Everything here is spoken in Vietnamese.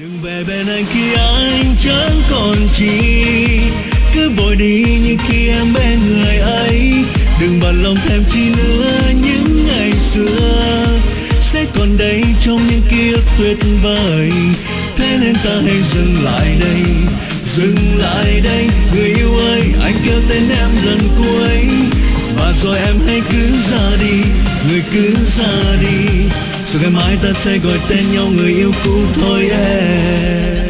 Đừng về bên anh khi anh chẳng còn chi, cứ vội đi như khi em bên người ấy. Đừng bận lòng thêm chi nữa những ngày xưa sẽ còn đây trong những ký ức tuyệt vời. Thế nên ta hãy dừng lại đây, dừng lại đây. Người yêu ơi, anh kêu tên em lần cuối, và rồi em hãy cứ ra đi, người cứ ra đi. Rồi ngày mai ta sẽ gọi tên nhau người yêu cũ thôi em.